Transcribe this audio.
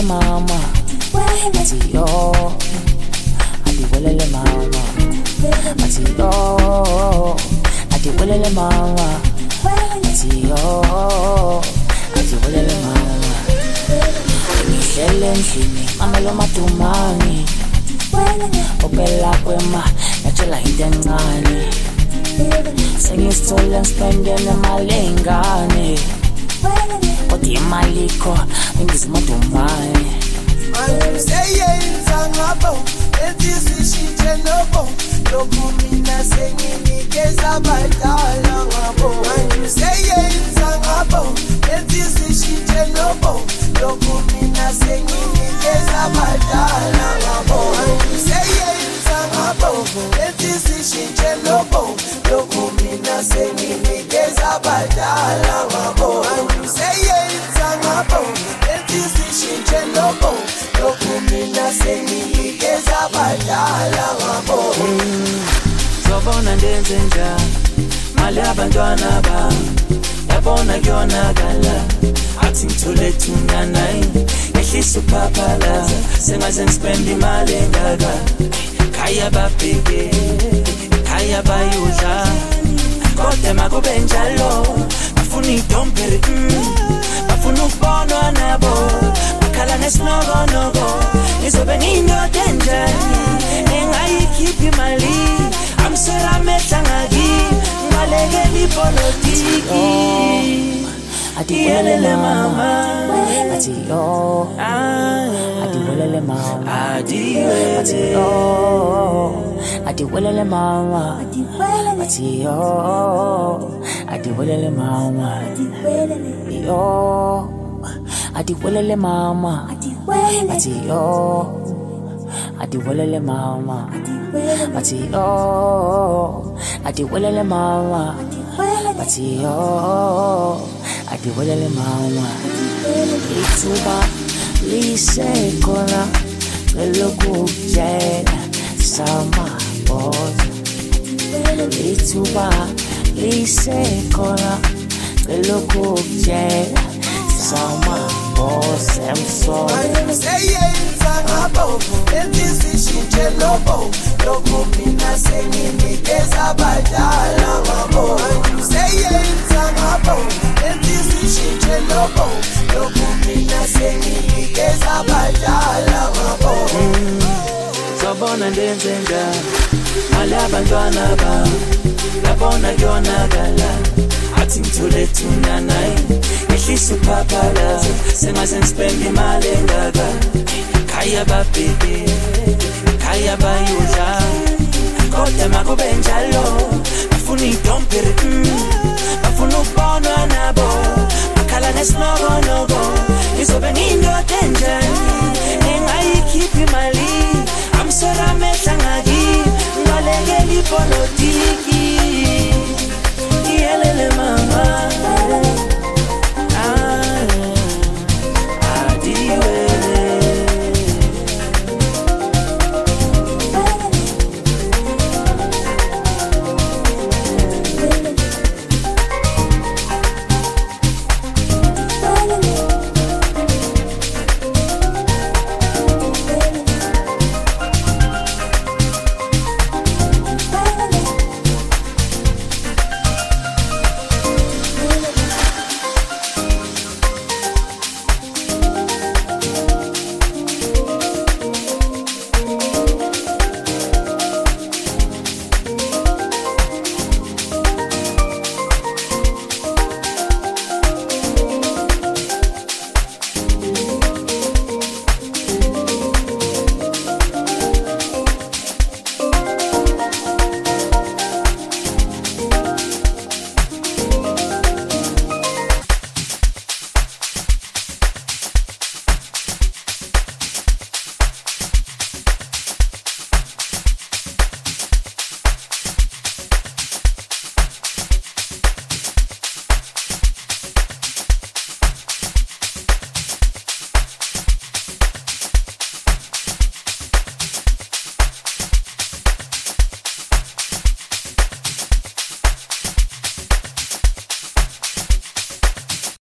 mama athi yo adiwelele mama athi yo adiwelele mama athi yo adiwelele mama ngihlele endlini amelo madumani opela kwema yatshela into encane sengisithola ngispendele imali engane kodwa imali ikho ngizimadumani Seyenza ngabo ezisishintshe nobo lokhu mina senginikeza abadala ngabo seyenza ngabo ezisishintshe nobo lokhu mina senginikeza abadala ngabo seyenza ngabo ezisishintshe nobo lokhu mina senginikeza abadala ngabo seyenza ngabo ezisishintshe nobo lokhu mina senginikeza abadala ngabo Zobona ndenze njani mali abantwana bami yabona kuyonakala athi ngithole thunyana ehlisa uphaphalaza sengaze ngispende imali engaka khaya babheke khaya bayudla kodwa makube njalo bafuna idompere bafuna ukubonwa nabo bakhala nesinokonogo ngizobe ngiyindoda enjani engayikhiphi imali amsera amehla ngaki ngibalekela ipolitiki adiwelele mama athi yo adiwelele mama athi yo adiwelele mama athi yo adiwelele mama yo adiwelele mama athi yo adiwelele mama athi yo adiwelele mama athi yo adiwelele mama ithuba lisekhona lokujela samaboza ithuba lisekhona lokujela samaboza emsona seyenza ngabo ezisishintshe nobo lokhu mina senginikeza abadala ngabo seyenza ngabo ezisishintshe nobo lokhu mina senginikeza abadala ngabo Zobona ndenze njani mali abantwana bami yabona kuyonakala athi ngithole thunyana ehlisa uphaphalaza sengaze ngispende imali engaka khaya babheke khaya bayudla kodwa makube njalo bafuna idompere bafuna ukubonwa nabo bakhala nesinokonogo ngizobe ngiyindoda enjani engayikhiphi imali amsora amehla ngaki ngibalekela ipolitiki